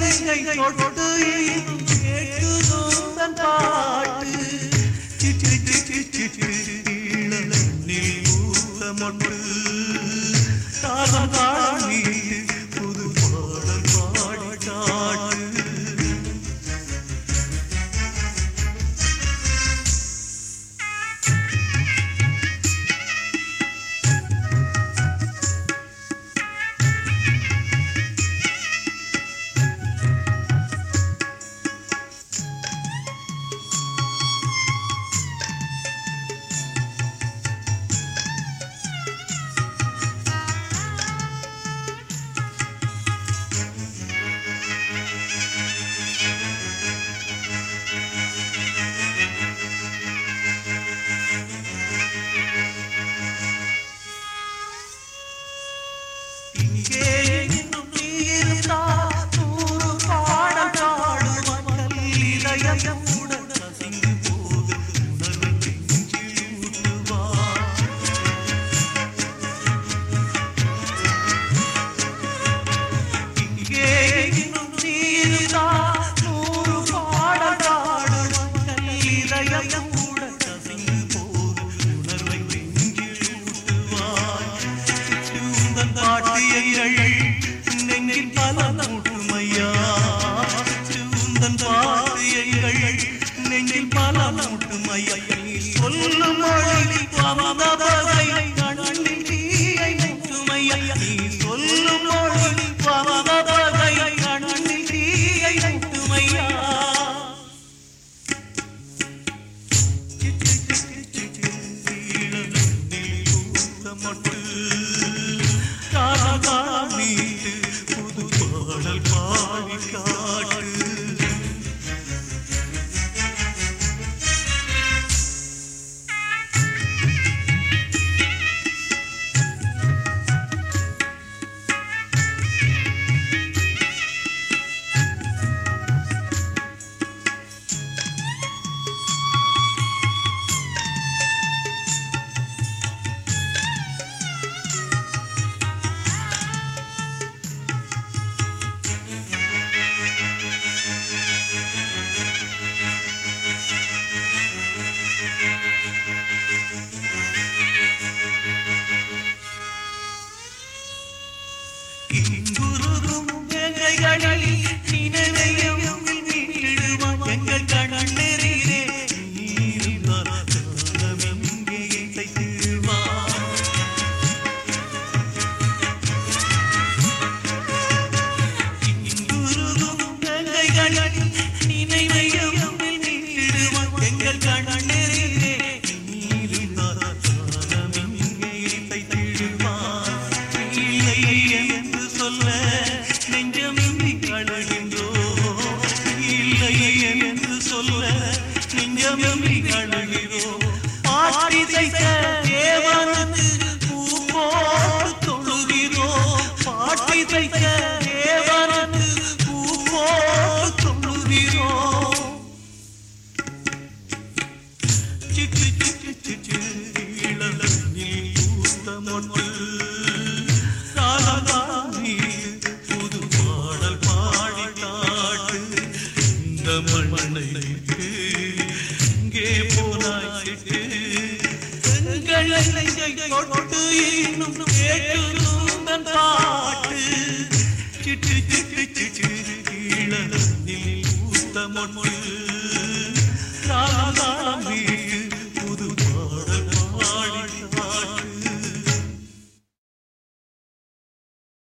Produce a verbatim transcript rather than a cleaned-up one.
நெஞ்சை தொட்டு கேட்குதோந்தன் பாட்டு சிட்டு சிட்டு சிட்டு இளநீர் ஊத்த மொட்டு தாளம் தாழி புது பாடல் பாடி காட்டு நெஞ்சில் பல முட்டுமையா உந்தன் பாட்டியைகள் நெஞ்சில் பல முட்டுமையா சொல்லும் மொழி பவதபதை கண்ணில் தீயை முட்டுமையா நீ சொல்லும் மொழி பவதபதை கண்ணில் தீயை முட்டுமையா மொட்டு புது பாடல் பாடி காட்டு புது பாடல் பாடி காட்டு இந்த மண்ணை இங்கே போனாய் தொட்டு இன்னும் கேட்குதோந்தன் பாட்டு சிட்டு சிட்டு சிட்டு இளநீர் ஊத்த மொட்டு